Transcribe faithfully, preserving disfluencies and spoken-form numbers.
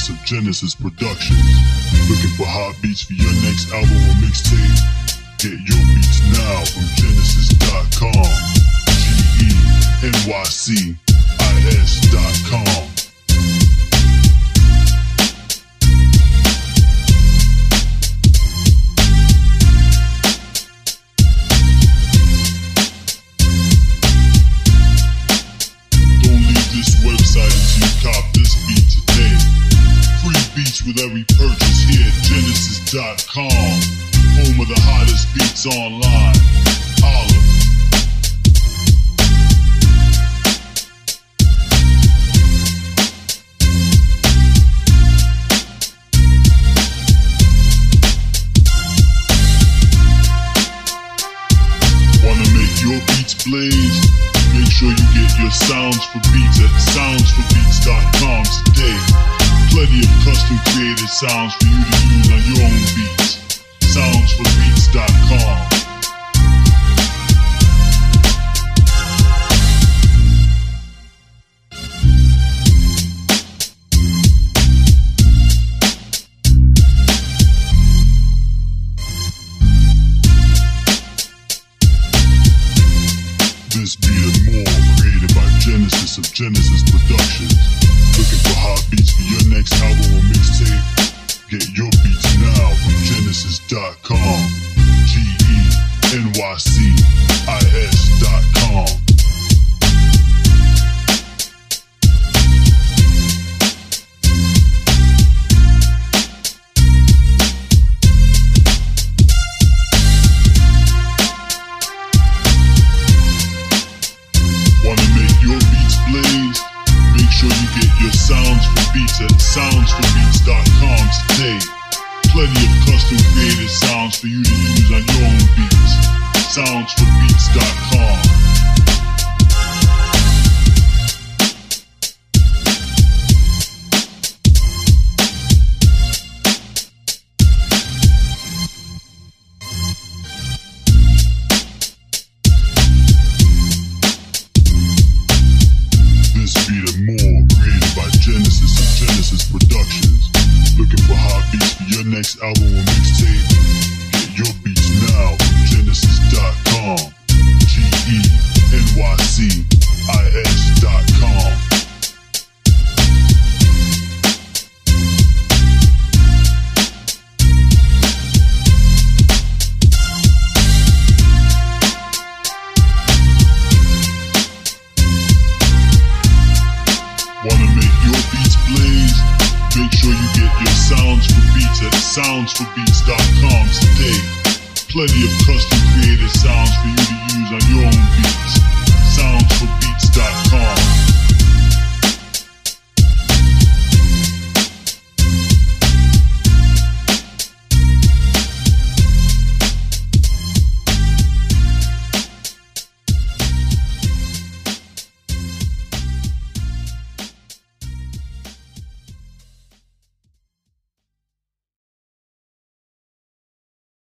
Genesis of Genesis Productions. Looking for hot beats for your next album or mixtape? Get your beats now from Genesis dot com. G E N Y C I S dot com. Cop this beat today. Free beats with every purchase here at Genesis dot com. Home of the hottest beats online. Holla. Wanna make your beats blaze? Make sure you get your sounds for beats at sounds for beats dot com today. Plenty of custom created sounds for you to use on your own beats. sounds for beats dot com. This beat and more created by Genesis of Genesis Productions. Looking for hot beats for your next album or mixtape? Get your beats now from Genesis dot com. G E N Y C I S dot com. Your sounds for beats at sounds for beats dot com today. Plenty of custom created sounds for you to use on your own beats. sounds for beats dot com. Genesis of Genesis Productions. Looking for hot beats for your next album or mixtape? Get your beats now from Genesis dot com. G E N Y C I S dot com. Wanna make your beats blaze? Make sure you get your sounds for beats at sounds for beats dot com today. Plenty of custom created sounds for you to use on your own beats. sounds for beats dot com.